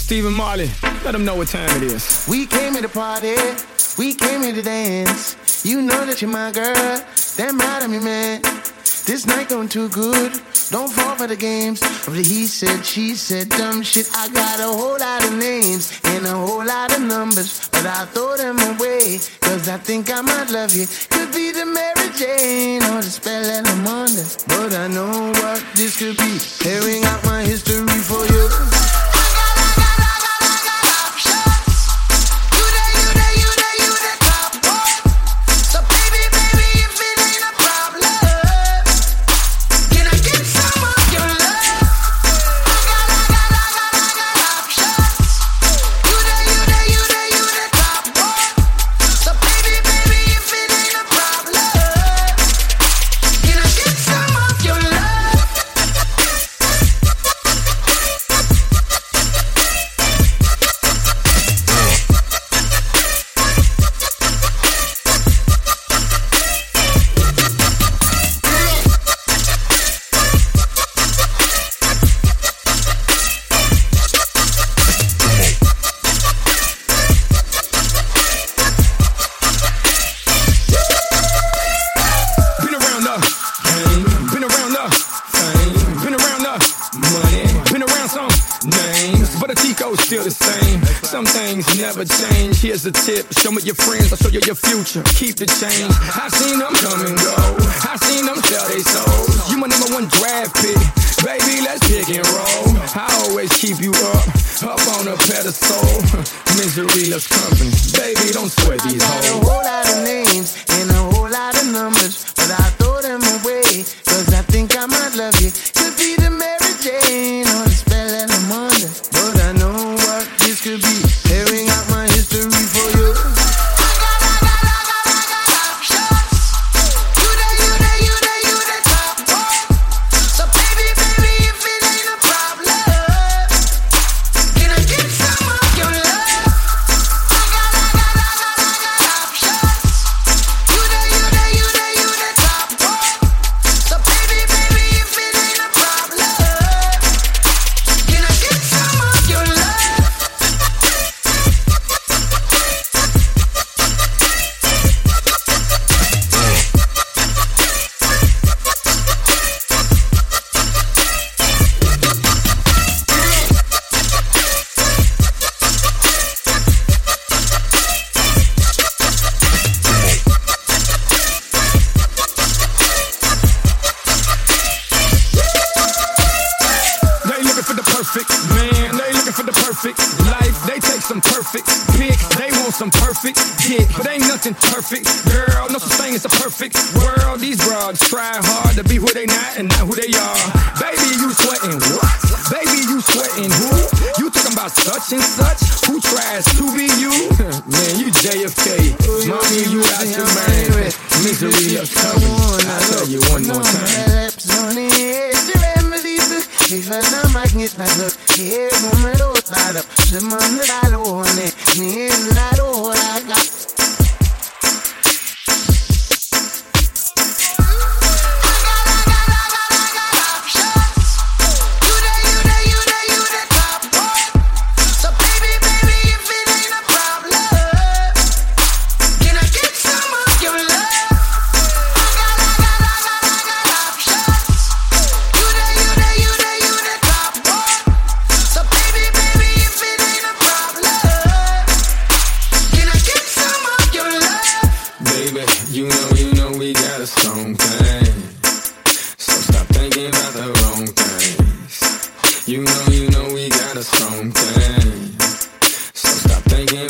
Stephen Marley, let them know what time it is. We came here to party, we came here to dance. You know that you're my girl, damn right of me, man. This night going too good, don't fall for the games of the he said, she said, dumb shit. I got a whole lot of names and a whole lot of numbers, but I throw them away, cause I think I might love you. Could be the Mary Jane or the spell that I'm under, but I know what this could be. Tearing out my history for you. Here's the tip, show me your friends, I'll show you your future. Keep the change. I seen them come and go, I seen them sell they souls. You my number one draft pick, baby, let's pick and roll. I always keep you up on a pedestal. Misery loves company, baby, don't sweat these hoes. I got a whole lot of names and a whole lot of numbers, but I throw them away, cause I think I might love you. Could be the Mary Jane or the spell that I'm under, but I know what this could be. Tearing out my history for you. Perfect girl, no such thing as a perfect world. These broads try hard to be who they not and not who they are. Baby, you sweating what? Baby, you sweating who? You talking about such and such? Who tries to be you? Man, you JFK. Mommy, you out your mind. Misery of coming. I'll tell you one more time. You know we got a strong thing. So stop thinking